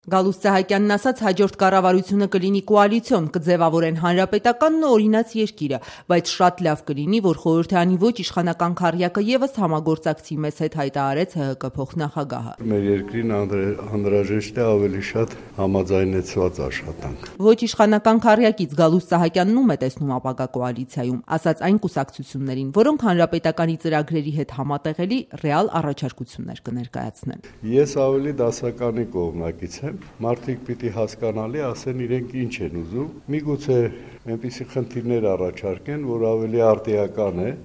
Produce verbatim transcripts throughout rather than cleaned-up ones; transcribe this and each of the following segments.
Գալուստ Սահակյանն ասաց, հաջորդ կառավարությունը կլինի կոալիցիոն, կձևավորեն հանրապետականն ու օրինաց երկիրը, բայց շատ լավ կլինի, որ խորհրդարանի ոչ իշխանական քառյակը ևս համագործակցի մեզ հետ, հայտարարեց ՀՀԿ փոխնախագահը։ Մեր երկրին անհրաժեշտ է ավելի շատ համաձայնեցված աշխատանք։ Ոչ իշխանական քառյակից Գալուստ Սահակյանն ում է տեսնում ապագա կոալիցիայում, ասաց այն կուսակցություններին, որոնք հանրապետականի ծրագրերի հետ համատեղելի ռեալ առաջարկություններ կներկայացնեն։ Ես ավելի դասականի կողմնակից եմ, մարդիկ պիտի հասկանալի ասեն իրենք ինչ են ուզում, միգուցե այնպիսի խնդիրներ առաջարկեն, որ ավելի արդիական է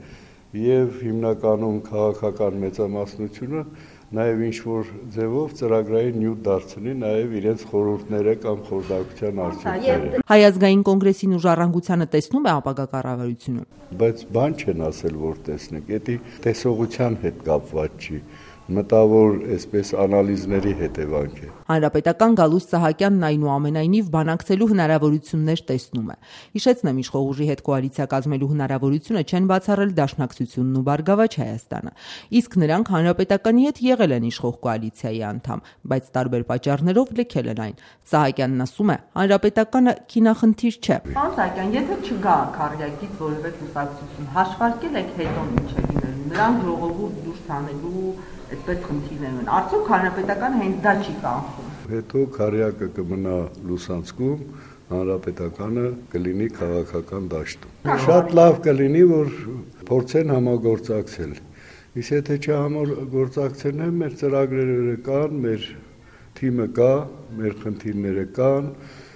եւ հիմնականում քաղաքական մեծամասնությունը նաև ինչ-որ ձևով ծրագրային նյութ դարձնի նաև իրենց խորհուրդները կամ խորհրդակցության արդյունքները։ Հայ ազգային կոնգրեսին ու Ժառանգությանը տեսնում է ապագա կառավարությունում։ Բայց բան չեն ասել, որ տեսնենք, դա տեսողության հետ կապված չի, մտավոր այսպես անալիզների հետևանք է։ Հանրապետական Գալուստ Սահակյանն այնուամենայնիվ բանակցելու հնարավորություններ տեսնում է։ Հիշեցնեմ, իշխող ուժի հետ կոալիցիա կազմելու հնարավորությունը չեն բացառել Դաշնակցությունն ու Բարգավաճ Հայաստանը, իսկ նրանք հանրապետականի հետ եղել են իշխող կոալիցիայի անդամ, բայց տարբեր պատճառներով լքել են այն։ Սահակյանն ասում է, հանրապետականը քինախնդիր չէ։ Պարոն Սահակյան, եթե չգա քառյակից որևէ կուսակցություն, հաշվարկել եք հետո ինչ է լինելու, նրանք ժողովուրդ դուրս հանելու այսպես խնդիրներ են։ Արդյոք հանրապետականը հենց դա չի կանխում։ Հետո քառյակը կմնա լուսանցքում, հանրապետականը կլինի քաղաքական դաշտում։ Շատ լավ կլինի, որ փորձեն համագործակցել։ Իսկ եթե չհամագործակցեն, մեր ծրագրերը կան, մեր թիմը կա, մեր խնդիրները կան,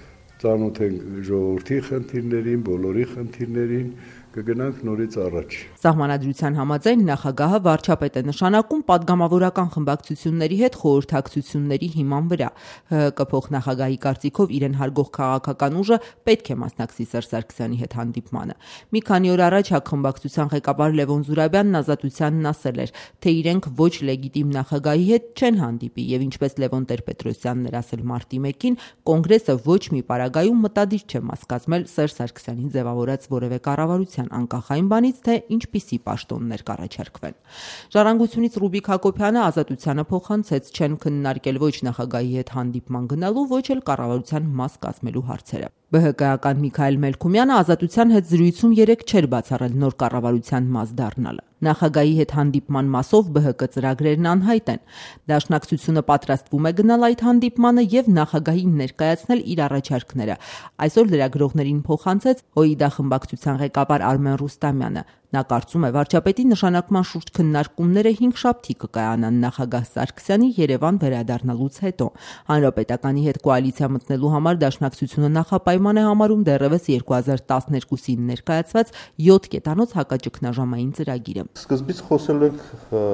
ծանոթ ենք ժողովրդի խնդիրներին, բոլորի խնդիրներին, կգնանք նորից առաջ։ Սահմանադրության համաձայն նախագահը վարչապետ է նշանակում падգամավորական խմբակցությունների հետ խորհրդակցությունների հիման վրա։ ՀՀԿ փոխնախագահի կարծիքով իրեն հարգող քաղաքական ուժը պետք է մասնակցի Սերժ Սարգսյանի հետ հանդիպմանը։ Մի քանի օր առաջ ՀԱԿ խմբակցության ղեկավար Լևոն Զուրաբյանն Ազատությանն ասել էր, թե իրենք ոչ լեգիտիմ նախագահի հետ չեն հանդիպի եւ ինչպես Լևոն Տեր-Պետրոսյանն էր ասել մարտի մեկին, կոնգրեսը ոչ մի պարագայում մտադիր չէ մաս կազմել Սերժ Սարգսյանին ձևավորած որևէ կառավարության, անկախ այն բանից, թե ինչպիսի պաշտոններ կառաջարկվեն։ Ժառանգությունից Ռուբիկ Հակոբյանը Ազատությանը փոխանցեց, չեն քննարկել ոչ նախագահի հետ հանդիպման գնալու, ոչ էլ կառավարության մաս կազմելու հարցերը։ ԲՀԿ-ական Միքայել Մելքումյանը Ազատության հետ զրույցում երեկ չէր բացառել նոր կառավարության մաս դառնալը։ Նախագահի հետ հանդիպման մասով ԲՀԿ ծրագրերն անհայտ են։ Դաշնակցությունը պատրաստվում է գնալ այդ հանդիպմանը եւ նախագահին ներկայացնել իր առաջարկները։ Այսօր լրագրողներին փոխանցեց ՀՅԴ խմբակցության ղեկավար Արմեն Ռուստամյանը։ Նա կարծում է, վարչապետի նշանակման շուրջ քննարկումները հինգ շաբթի կկայանան նախագահ Սարգսյանի Երևան վերադառնալուց հետո։ Հանրապետականի հետ կոալիցիա մտնելու համար Դաշնակցությունը նախապայման է համարում դեռևս երկու հազար տասներկուսին ներկայացված յոթ կետանոց հակաճգնաժամային ծրագիրը։ Սկզբից խոսել ենք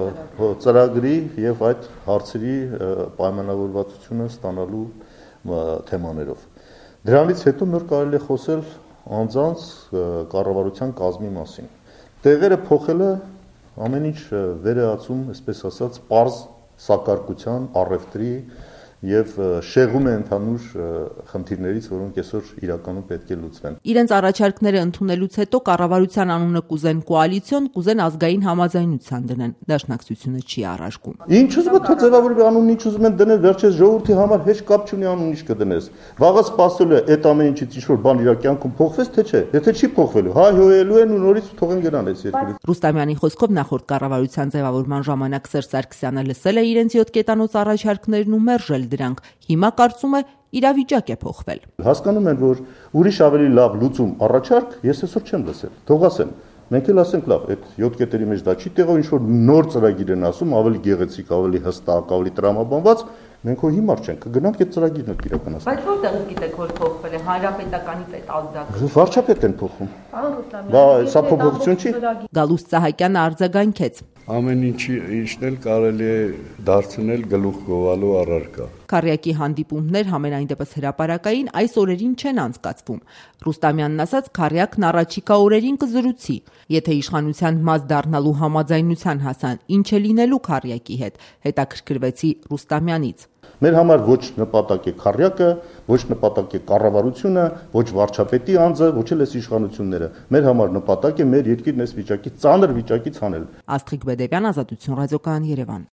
ծրագրի եւ այդ հարցերի պայմանավորվածությունը ստանալու թեմաներով։ Դրանից հետո նոր կարելի է խոսել անձանց կառավարության կազմի մասին։ Տեղերը փոխելը ամեն ինչ վերացում, այսպես ասած, պարզ սակարկության, առևտրի եւ շեղում է ընդհանուր խնդիրներից, որոնք այսօր իրականում պետք է լուծվեն։ Իրենց առաջարկները ընդունելուց հետո կառավարության անունը կուզեն կոալիցիոն, կուզեն ազգային համաձայնության դնեն։ Դաշնակցությունը չի առարկում։ Ինչ ուզում է թե ձևավորի անունն ինչ ուզում են դնել, վերջերս ժողովրդի համար հեչ կապ չունի անունն ինչ կդնես։ Վաղը սպասելու է այդ ամեն ինչից ինչ որ բան իր կյանքում փոխվեց, թե չէ։ Եթե չի փոխվելու, հա հոյելու են ու նորից թողեն գնան այս երկրից։ Ռուստամյանի խոսքով նախորդ կառավարության ձևավորման ժամանակ Սերժ Սարգսյանը լսել է իրենց յոթ կետանոց առաջարկներն ու մերժել դրանք։ Հիմա կարծում է իրավիճակ է փոխվել։ Հասկանում են, որ ուրիշ ավելի լավ լուծում առաջարկ ես այսօր չեմ լսել։ Թող ասեն։ Մենք էլ ասենք լավ, այդ յոթ կետերի մեջ դա չի տեղով, ինչ որ նոր ծրագիր են ասում, ավելի գեղեցիկ, ավելի հստակ, ավելի տրամաբանված, մենք հո հիմար չենք, կգնանք այդ ծրագիրն էլ իրականացնենք։ Բայց որտեղից գիտեք, որ փոխվել է հանրապետականից այդ ազդակը։ Վարչապետ են փոխում։ Պարոն Ռուստամյան, բա սա փոփոխություն չի։ Գալուստ Սահակյանը արձագանքեց։ Ամեն ինչի ինչն էլ կարելի է դարձնել գլուխ գովալու առարկա։ Քառյակի հանդիպումներ համենայն դեպս հրապարակային այս օրերին չեն անցկացվում։ Ռուստամյանն ասաց, քառյակն առաջիկա օրերին կզրուցի։ Եթե իշխանության մաս դառնալու համաձայնության հասան, ինչ է լինելու քառյակի հետ, հետաքրքրվեցի Ռուստամյանից։ Մեր համար ոչ նպատակ է քառյակը, ոչ նպատակ է կառավարությունը, ոչ վարչապետի անձը, ոչ էլ էս իշխանությունները։ Մեր համար նպատակ է մեր երկիրն այս վիճակի ծանր վիճակից հանել։ Աստղիկ Բեդևյան, Ազատություն ռադիոկայան, Երևան։